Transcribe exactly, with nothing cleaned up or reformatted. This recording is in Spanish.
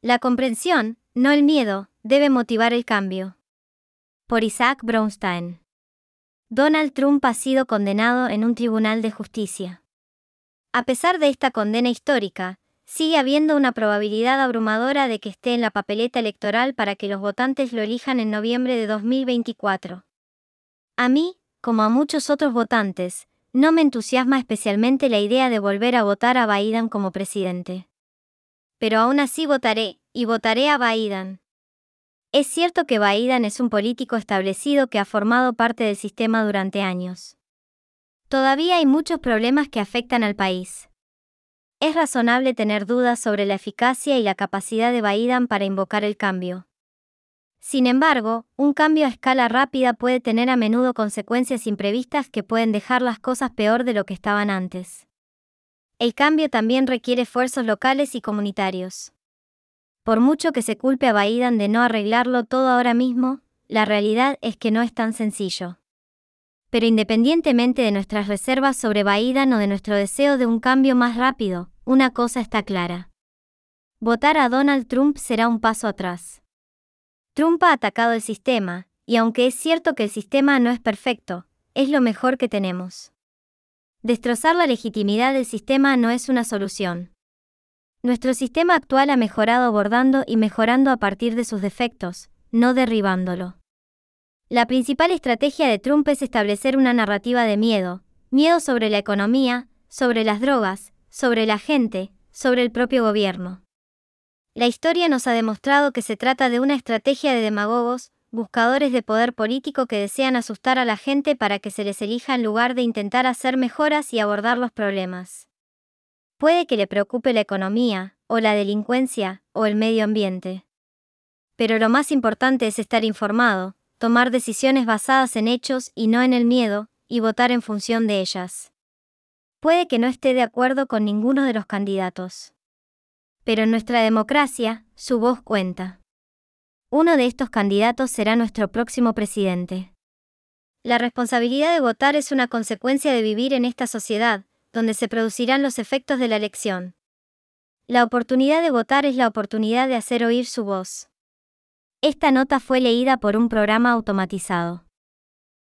La comprensión, no el miedo, debe motivar el cambio. Por Isaac Brownstein. Donald Trump ha sido condenado en un tribunal de justicia. A pesar de esta condena histórica, sigue habiendo una probabilidad abrumadora de que esté en la papeleta electoral para que los votantes lo elijan en noviembre de dos mil veinticuatro. A mí, como a muchos otros votantes, no me entusiasma especialmente la idea de volver a votar a Biden como presidente. Pero aún así votaré, y votaré a Biden. Es cierto que Biden es un político establecido que ha formado parte del sistema durante años. Todavía hay muchos problemas que afectan al país. Es razonable tener dudas sobre la eficacia y la capacidad de Biden para invocar el cambio. Sin embargo, un cambio a escala rápida puede tener a menudo consecuencias imprevistas que pueden dejar las cosas peor de lo que estaban antes. El cambio también requiere esfuerzos locales y comunitarios. Por mucho que se culpe a Biden de no arreglarlo todo ahora mismo, la realidad es que no es tan sencillo. Pero independientemente de nuestras reservas sobre Biden o de nuestro deseo de un cambio más rápido, una cosa está clara. Votar a Donald Trump será un paso atrás. Trump ha atacado el sistema, y aunque es cierto que el sistema no es perfecto, es lo mejor que tenemos. Destrozar la legitimidad del sistema no es una solución. Nuestro sistema actual ha mejorado abordando y mejorando a partir de sus defectos, no derribándolo. La principal estrategia de Trump es establecer una narrativa de miedo, miedo sobre la economía, sobre las drogas, sobre la gente, sobre el propio gobierno. La historia nos ha demostrado que se trata de una estrategia de demagogos, buscadores de poder político que desean asustar a la gente para que se les elija en lugar de intentar hacer mejoras y abordar los problemas. Puede que le preocupe la economía, o la delincuencia, o el medio ambiente. Pero lo más importante es estar informado, tomar decisiones basadas en hechos y no en el miedo, y votar en función de ellas. Puede que no esté de acuerdo con ninguno de los candidatos. Pero en nuestra democracia, su voz cuenta. Uno de estos candidatos será nuestro próximo presidente. La responsabilidad de votar es una consecuencia de vivir en esta sociedad, donde se producirán los efectos de la elección. La oportunidad de votar es la oportunidad de hacer oír su voz. Esta nota fue leída por un programa automatizado.